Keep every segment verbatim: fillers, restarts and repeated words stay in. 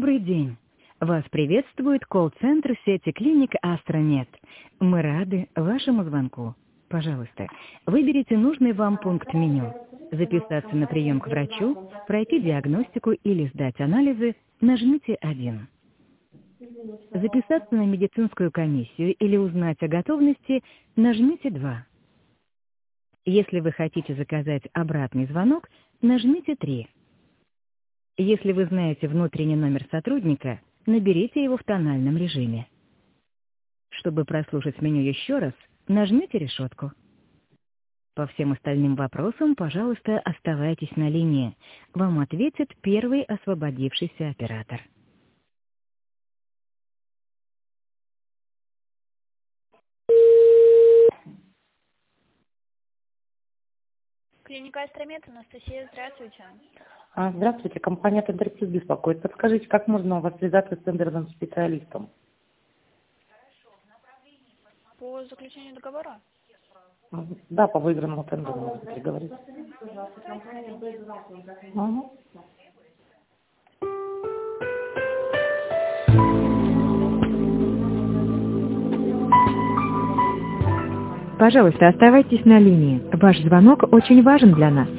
Добрый день. Вас приветствует колл-центр сети клиник Астромед. Мы рады вашему звонку. Пожалуйста, выберите нужный вам пункт меню. Записаться на прием к врачу, пройти диагностику или сдать анализы, нажмите один. Записаться на медицинскую комиссию или узнать о готовности, нажмите два. Если вы хотите заказать обратный звонок, нажмите три. Если вы знаете внутренний номер сотрудника, наберите его в тональном режиме. Чтобы прослушать меню еще раз, нажмите решетку. По всем остальным вопросам, пожалуйста, оставайтесь на линии. Вам ответит первый освободившийся оператор. Клиника Астромед, Анастасия, здравствуйте. А, Здравствуйте, компания Тендерплюс беспокоит. Подскажите, как можно у вас связаться с тендерным специалистом? По заключению договора? Мгм. Да, по выигранному тендеру можно переговорить. Угу. Пожалуйста, оставайтесь на линии. Ваш звонок очень важен для нас.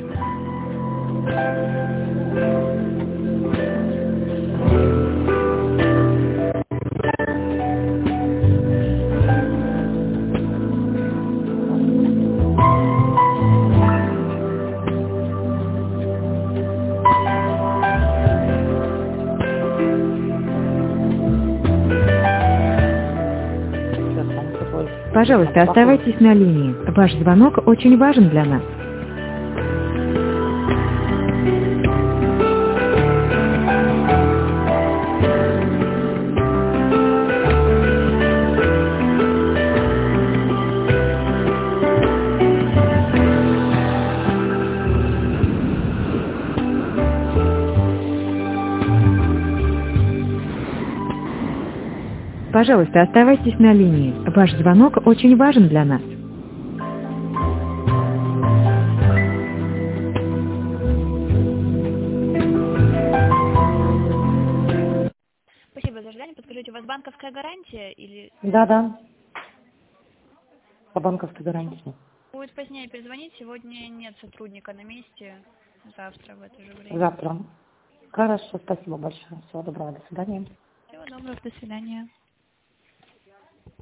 Сейчас вам такой Пожалуйста, телефон. оставайтесь на линии. Ваш звонок очень важен для нас. Пожалуйста, оставайтесь на линии. Ваш звонок очень важен для нас. Спасибо за ожидание. Подскажите, у вас банковская гарантия или Да, да. По банковской гарантии. будет позднее перезвонить? Сегодня нет сотрудника на месте. Завтра в это же время. Завтра. Хорошо, спасибо большое. Всего доброго, до свидания. Всего доброго, до свидания.